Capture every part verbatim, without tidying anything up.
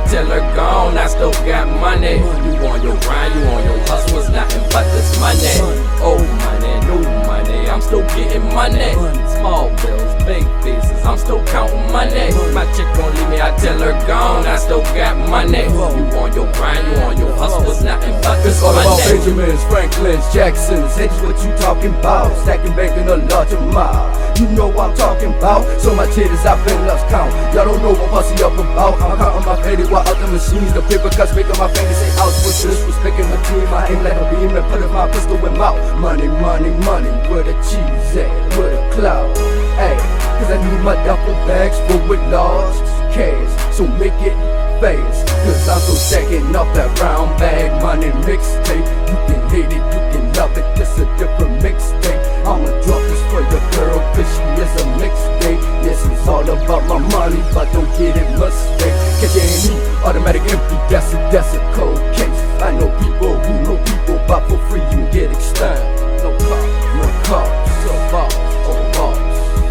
tell her gone, I still got money. You on your grind, you on your hustle, it's nothing but this money. Old money, new money, I'm still getting money. Small bills, big faces, I'm still counting money. My chick won't leave me, I tell her gone, I still got money. You on your grind, you on your hustle, it's nothing but this It's all about money. Benjamins, Franklins, Jacksons. That's what you talking about. Stacking bank in a large amount. You know what I'm talking about. So much hitters I've been lost count. Y'all don't know what pussy up about. I'm counting my penny while other machines, the paper cuts making my fingers say ouch. What's this? Respecting my team, I aim like a beam and put my pistol in mouth. Money, money, money, where the cheese at? Where the cloud? Hey, cause I need my duffel bags full with large cash. So make it fast, cause I'm so stacking up that round bag money mixtape. You can hate it, you can love it, just a different mixtape. I'ma drop this for your girl, cause she is a mixtape. Yes, it's all about my money, but don't get it mistake. Catch you ain't me, automatic empty, that's a, that's a cold case. I know people who know people, but for free you can get extended. No car, no car, so boss, oh boss.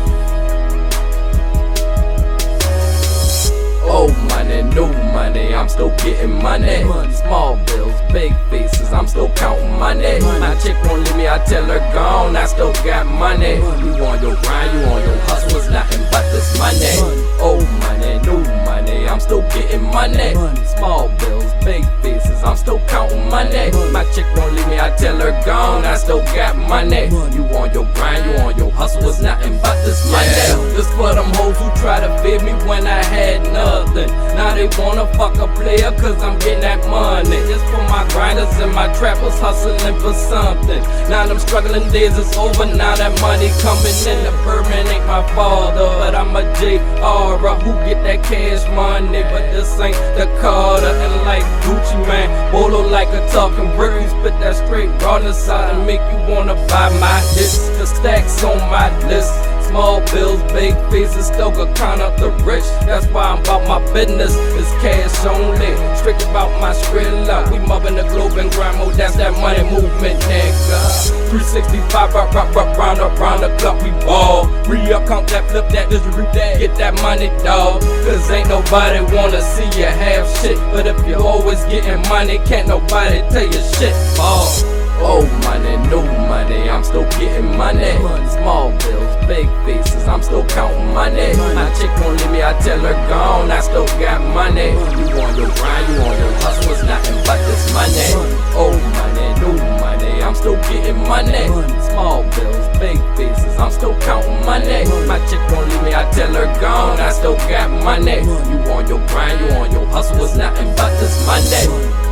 Old money, new money, I'm still getting money. Small bills, big faces, I'm still counting money. My chick won't leave me, I tell her gone, I still got money. You on your grind, you on your hustle, it's nothing but this money. Old money, new money, I'm still getting money. Small bills, big faces, I'm still counting money. My chick won't leave me, I tell her gone, I still got money. You on your grind, you on your hustle, it's nothing but this money. This for them hoes who try to feed me when I had nothing. Now they wanna fuck a player cause I'm getting that money. It's for my grinders and my trappers hustling for something. Now them struggling days is over, now that money coming in. The Birdman ain't my father, but I'm a J R who get that cash money. But this ain't the Carter, and like Gucci man, bolo like a talking bird. Spit that straight rawness out and make you wanna buy my hits. The stacks on my list. Small bills, big faces, still got count up the rich. That's why I'm about my business, it's cash only. Strict about my skrilla. We mobbing the globe and grind mode, that's that money movement, nigga. three sixty-five, rock, rock, rock, round up, round the clock, we ball. Re-up, count that, flip that, distribute that, get that money, dawg. Cause ain't nobody wanna see you have shit. But if you're always getting money, can't nobody tell you shit, ball. Old money, new money, I'm still getting money. Small bills, big faces, I'm still counting money. My chick won't leave me, I tell her gone, I still got money. You on your grind, you on your hustle, it's nothing but this money. Old money, new money, I'm still getting money. Small bills, big faces, I'm still counting money. My chick won't leave me, I tell her gone, I still got money. You on your grind, you on your hustle, it's nothing but this money.